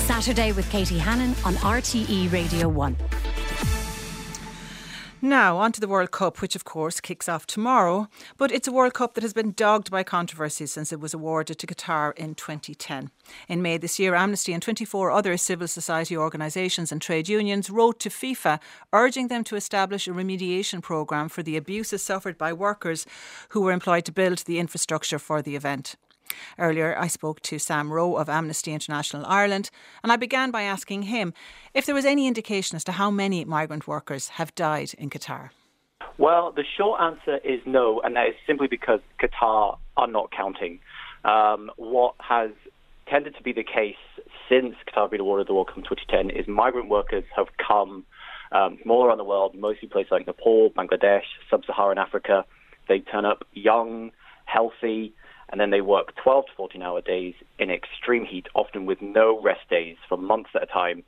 Saturday with Katie Hannon on RTE Radio 1. Now, on to the World Cup, which of course kicks off tomorrow. But it's a World Cup that has been dogged by controversy since it was awarded to Qatar in 2010. In May this year, Amnesty and 24 other civil society organisations and trade unions wrote to FIFA urging them to establish a remediation programme for the abuses suffered by workers who were employed to build the infrastructure for the event. Earlier, I spoke to Sam Rowe of Amnesty International Ireland, and I began by asking him if there was any indication as to how many migrant workers have died in Qatar. Well, the short answer is no, and that is simply because Qatar are not counting. What has tended to be the case since Qatar been awarded the World Cup in 2010 is migrant workers have come from all around the world, mostly places like Nepal, Bangladesh, Sub-Saharan Africa. They turn up young, healthy, and then they work 12 to 14-hour days in extreme heat, often with no rest days for months at a time.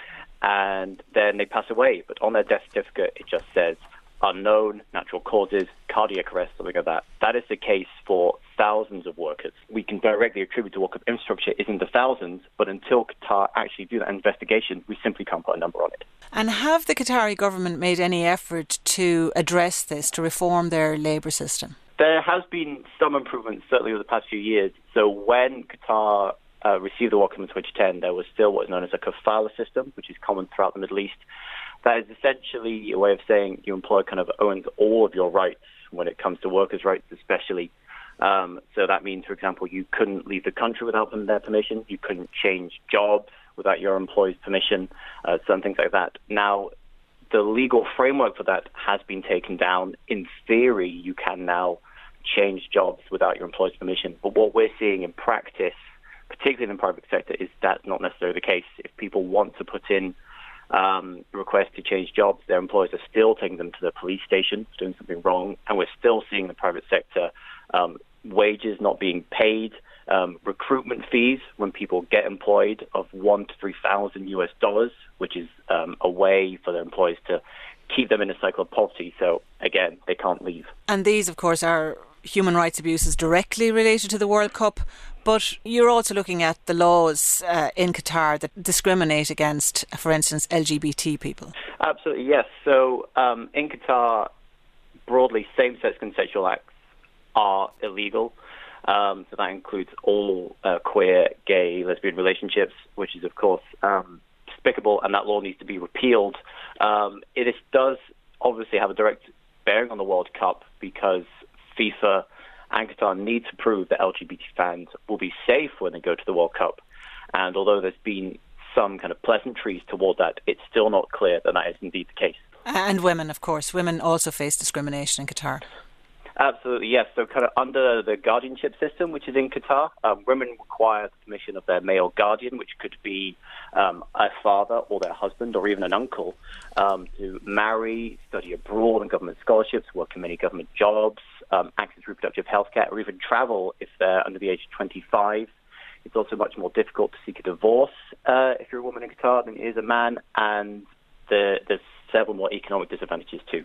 And then they pass away. But on their death certificate, it just says unknown, natural causes, cardiac arrest, something like that. That is the case for thousands of workers. We can directly attribute the World Cup infrastructure is in the thousands, but until Qatar actually do that investigation, we simply can't put a number on it. And have the Qatari government made any effort to address this, to reform their labour system? There has been some improvements, certainly over the past few years. So when Qatar received the World Cup in 2010, there was still what is known as a kafala system, which is common throughout the Middle East. That is essentially a way of saying your employer kind of owns all of your rights when it comes to workers' rights especially. So that means, for example, you couldn't leave the country without their permission. You couldn't change jobs without your employer's permission, some things like that. Now, the legal framework for that has been taken down. In theory, you can now change jobs without your employer's permission. But what we're seeing in practice, particularly in the private sector, is that's not necessarily the case. If people want to put in requests to change jobs, their employers are still taking them to the police station for doing something wrong. And we're still seeing the private sector wages not being paid, recruitment fees when people get employed of $1,000 to $3,000 US, which is a way for their employers to keep them in a cycle of poverty. So again, they can't leave. And these, of course, are human rights abuses directly related to the World Cup. But you're also looking at the laws in Qatar that discriminate against, for instance, LGBT people. Absolutely, yes. So in Qatar, broadly, same-sex consensual acts are illegal. So that includes all queer, gay, lesbian relationships, which is, of course, despicable, and that law needs to be repealed. It does obviously have a direct bearing on the World Cup because FIFA and Qatar need to prove that LGBT fans will be safe when they go to the World Cup. And although there's been some kind of pleasantries toward that, it's still not clear that that is indeed the case. And women, of course. Women also face discrimination in Qatar. Absolutely, yes. So kind of under the guardianship system, which is in Qatar, women require the permission of their male guardian, which could be a father or their husband or even an uncle, to marry, study abroad on government scholarships, work in many government jobs, access reproductive health care, or even travel if they're under the age of 25. It's also much more difficult to seek a divorce if you're a woman in Qatar than it is a man, and there's several more economic disadvantages too.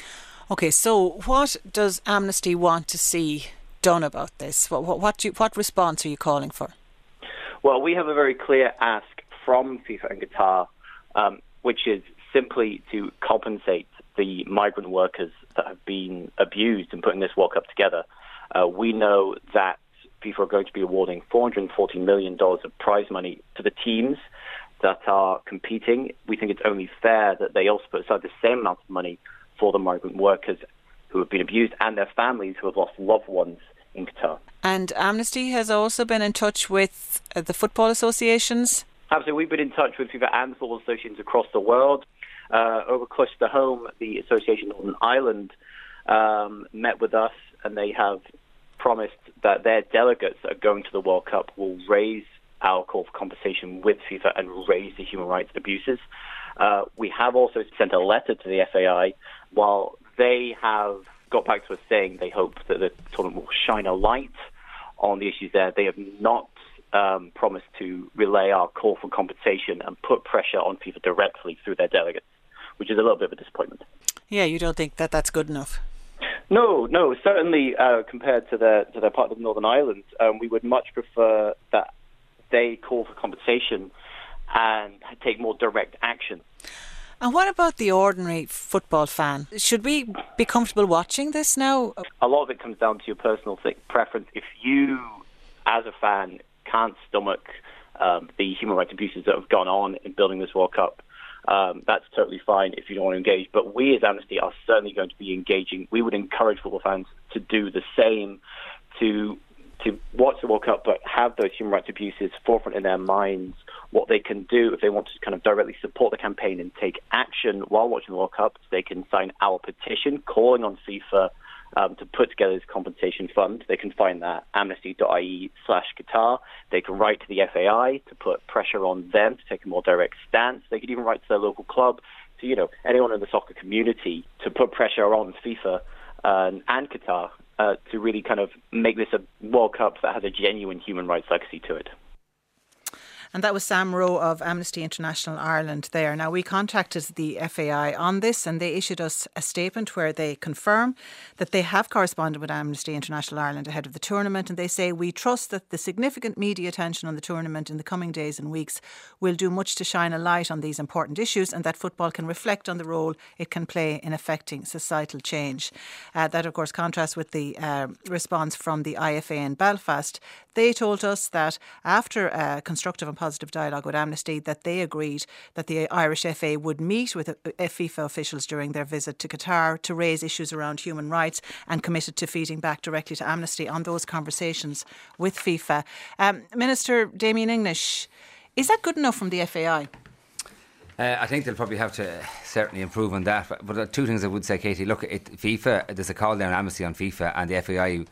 OK, so what does Amnesty want to see done about this? What response are you calling for? Well, we have a very clear ask from FIFA and Qatar, which is simply to compensate the migrant workers that have been abused in putting this World Cup together. We know that FIFA are going to be awarding $440 million of prize money to the teams that are competing. We think it's only fair that they also put aside the same amount of money for the migrant workers who have been abused and their families who have lost loved ones in Qatar. And Amnesty has also been in touch with the football associations? Absolutely. We've been in touch with FIFA and football associations across the world. Over close to home, the Association Northern Ireland met with us, and they have promised that their delegates that are going to the World Cup will raise our call for compensation with FIFA and raise the human rights abuses. We have also sent a letter to the FAI. While they have got back to us saying they hope that the tournament will shine a light on the issues there, they have not promised to relay our call for compensation and put pressure on FIFA directly through their delegates, which is a little bit of a disappointment. Yeah, you don't think that that's good enough? No, certainly compared to their partners in Northern Ireland, we would much prefer that they call for compensation and take more direct action. And what about the ordinary football fan? Should we be comfortable watching this now? A lot of it comes down to your personal preference. If you, as a fan, can't stomach the human rights abuses that have gone on in building this World Cup, that's totally fine if you don't want to engage. But we as Amnesty are certainly going to be engaging. We would encourage football fans to do the same, to watch the World Cup, but have those human rights abuses forefront in their minds, what they can do if they want to kind of directly support the campaign and take action while watching the World Cup. They can sign our petition calling on FIFA to put together this compensation fund. They can find that amnesty.ie/Qatar. They can write to the FAI to put pressure on them to take a more direct stance. They could even write to their local club, to anyone in the soccer community, to put pressure on FIFA and Qatar to really kind of make this a World Cup that has a genuine human rights legacy to it. And that was Sam Rowe of Amnesty International Ireland there. Now, we contacted the FAI on this and they issued us a statement where they confirm that they have corresponded with Amnesty International Ireland ahead of the tournament, and they say, we trust that the significant media attention on the tournament in the coming days and weeks will do much to shine a light on these important issues, and that football can reflect on the role it can play in affecting societal change. That, of course, contrasts with the response from the IFA in Belfast. They told us that after a constructive and positive dialogue with Amnesty, that they agreed that the Irish FA would meet with FIFA officials during their visit to Qatar to raise issues around human rights, and committed to feeding back directly to Amnesty on those conversations with FIFA. Minister Damien English, is that good enough from the FAI? I think they'll probably have to certainly improve on that. But two things I would say, Katie. Look, FIFA, there's a call down Amnesty on FIFA, and the FAI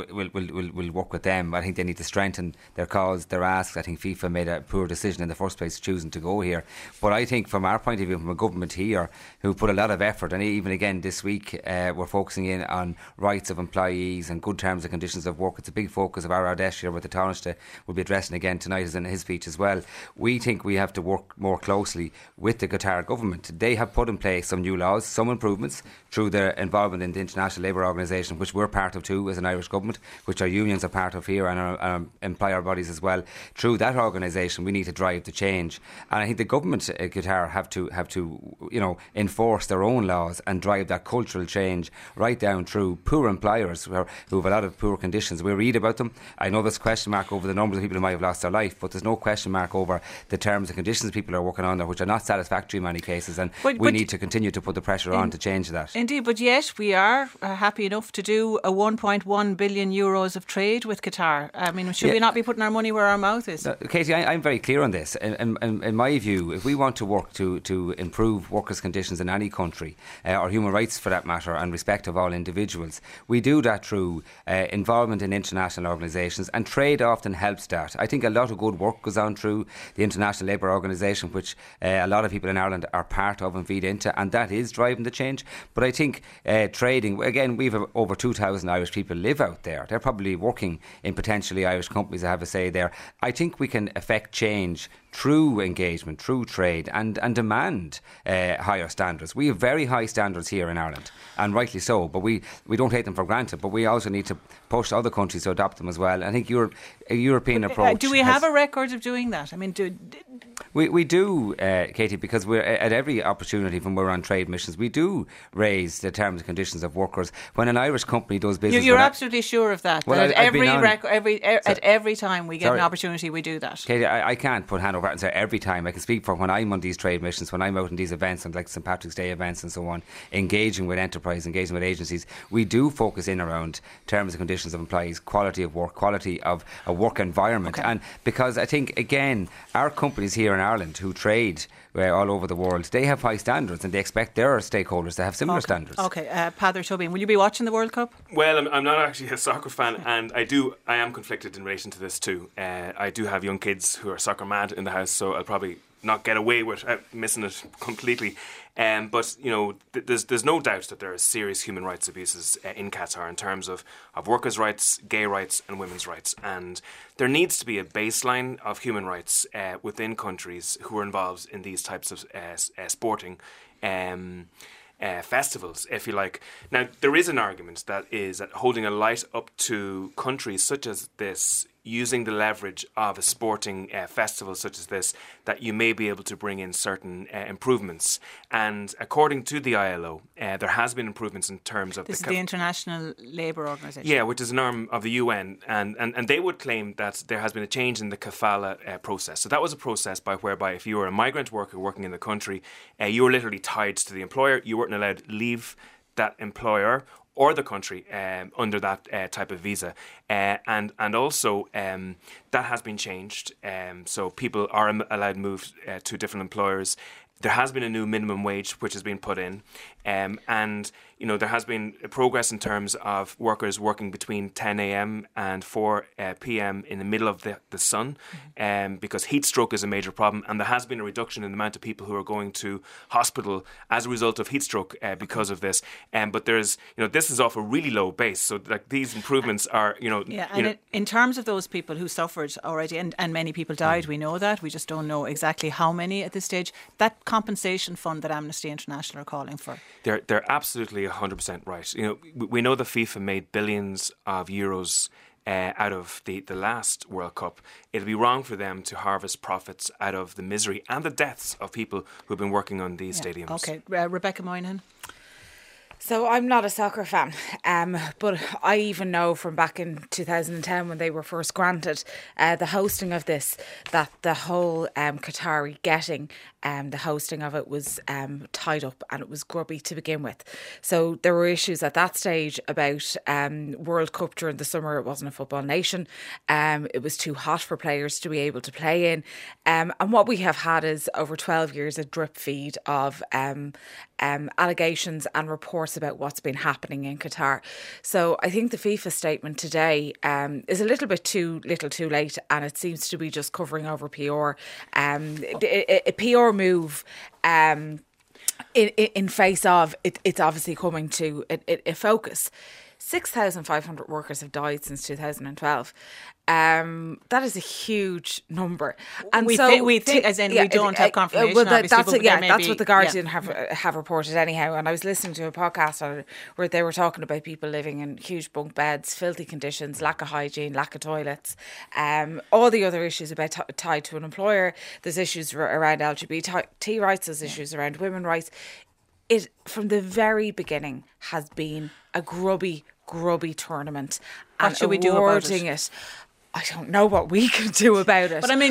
will work with them. I think they need to strengthen their calls, their asks. I think FIFA made a poor decision in the first place choosing to go here. But I think from our point of view, from a government here who put a lot of effort, and even again this week we're focusing in on rights of employees and good terms and conditions of work. It's a big focus of our Ardesh here with the Taoiseach will be addressing again tonight, as in his speech as well. We think we have to work more closely with the Qatar government. They have put in place some new laws, some improvements through their involvement in the International Labour Organisation, which we're part of too as an Irish government, which our unions are part of here, and our employer bodies as well. Through that organisation, we need to drive the change, and I think the government Qatar have to enforce their own laws and drive that cultural change right down through poor employers who have a lot of poor conditions. We read about them. I know there's a question mark over the numbers of people who might have lost their life, but there's no question mark over the terms and conditions people are working on there, which are not satisfactory in many cases, and we need to continue to put the pressure on to change that. Indeed, but yet we are happy enough to do a 1.1 billion euros of trade with Qatar. I mean, should we not be putting our money where our mouth is? Katie, I'm very clear on this. In my view, if we want to work to improve workers' conditions in any country, or human rights for that matter, and respect of all individuals, we do that through involvement in international organisations, and trade often helps that. I think a lot of good work goes on through the International Labour Organisation, which a lot of people in Ireland are part of and feed into, and that is driving the change. But I think trading, again, we've over 2,000 Irish people live out there. They're probably working in potentially Irish companies that have a say there. I think we can affect change through engagement, through trade, and demand higher standards. We have very high standards here in Ireland, and rightly so, but we don't take them for granted, but we also need to push other countries to adopt them as well. I think a European approach... Do we have a record of doing that? I mean, we do, Katie, because we're at every opportunity when we're on trade missions, we do raise the terms and conditions of workers. When an Irish company does business... You're absolutely sure of that? Well, at every time we get an opportunity, we do that? Katie, I can't put hand over and say every time. I can speak for when I'm on these trade missions, when I'm out in these events, and like St Patrick's Day events and so on, engaging with enterprise, engaging with agencies, we do focus in around terms and conditions of employees, quality of work, quality of a work environment. Okay. And because I think, again, our companies here in Ireland who trade all over the world, they have high standards, and they expect their stakeholders to have similar standards. Okay, Peadar Tobin, will you be watching the World Cup? Well, I'm not actually a soccer fan, and I am conflicted in relation to this too. I do have young kids who are soccer mad in the house, so I'll probably not get away with missing it completely. But there's no doubt that there are serious human rights abuses in Qatar in terms of workers' rights, gay rights and women's rights. And there needs to be a baseline of human rights within countries who are involved in these types of sporting festivals, if you like. Now, there is an argument that is that holding a light up to countries such as this using the leverage of a sporting festival such as this, that you may be able to bring in certain improvements. And according to the ILO, there has been improvements in terms of this is the International Labour Organization. Yeah, which is an arm of the UN, and they would claim that there has been a change in the kafala process. So that was a process whereby if you were a migrant worker working in the country, you were literally tied to the employer. You weren't allowed to leave that employer or the country under that type of visa. And also that has been changed. So people are allowed to move to different employers. There has been a new minimum wage which has been put in. And, there has been progress in terms of workers working between 10 a.m. and 4 p.m. in the middle of the sun, because heat stroke is a major problem. And there has been a reduction in the amount of people who are going to hospital as a result of heat stroke because of this. But there's, this is off a really low base. So like these improvements are, in terms of those people who suffered already, and many people died, we know that. We just don't know exactly how many at this stage. That compensation fund that Amnesty International are calling for. They're absolutely 100% right. We know that FIFA made billions of euros out of the last World Cup. It'd be wrong for them to harvest profits out of the misery and the deaths of people who've been working on these stadiums. Okay, Rebecca Moynihan. So I'm not a soccer fan, but I even know from back in 2010 when they were first granted the hosting of this, that the whole Qatari getting the hosting of it was tied up and it was grubby to begin with. So there were issues at that stage about World Cup during the summer. It wasn't a football nation. It was too hot for players to be able to play in. And what we have had is over 12 years a drip feed of allegations and reports about what's been happening in Qatar. So I think the FIFA statement today is a little bit too little too late, and it seems to be just covering over PR. A PR move in face of it's obviously coming to a focus. 6,500 workers have died since 2012. That is a huge number, and we think we don't have confirmation. Well, that's what the Guardian have reported anyhow. And I was listening to a podcast where they were talking about people living in huge bunk beds, filthy conditions, lack of hygiene, lack of toilets, all the other issues about tied to an employer. There's issues around LGBT rights. There's issues around women's rights. It from the very beginning has been a grubby tournament. What should we do about it? I don't know what we can do about it. But I mean,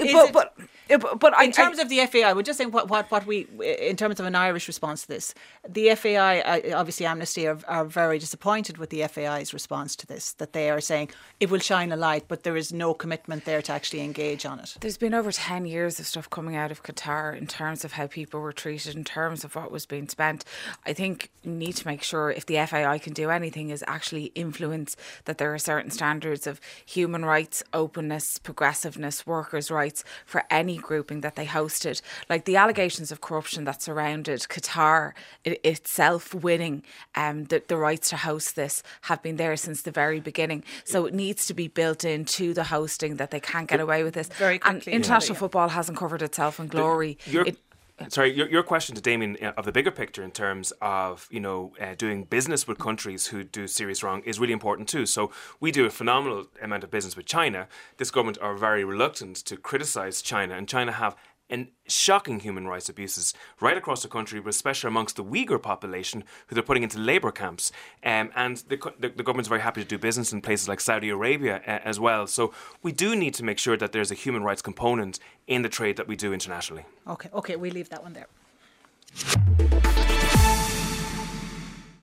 But in terms of the FAI, we're just saying what we, in terms of an Irish response to this, the FAI, obviously Amnesty are very disappointed with the FAI's response to this, that they are saying it will shine a light, but there is no commitment there to actually engage on it. There's been over 10 years of stuff coming out of Qatar in terms of how people were treated, in terms of what was being spent. I think you need to make sure, if the FAI can do anything, is actually influence that there are certain standards of human rights, openness, progressiveness, workers' rights for any grouping that they hosted. Like the allegations of corruption that surrounded Qatar itself winning the rights to host this have been there since the very beginning. So it needs to be built into the hosting that they can't get away with this. Very quickly, and international football hasn't covered itself in glory. Your question to Damien of the bigger picture in terms of doing business with countries who do serious wrong is really important too. So we do a phenomenal amount of business with China. This government are very reluctant to criticise China, and China have shocking human rights abuses right across the country, but especially amongst the Uyghur population who they're putting into labour camps. And the government's very happy to do business in places like Saudi Arabia as well. So we do need to make sure that there's a human rights component in the trade that we do internationally. Okay, we leave that one there.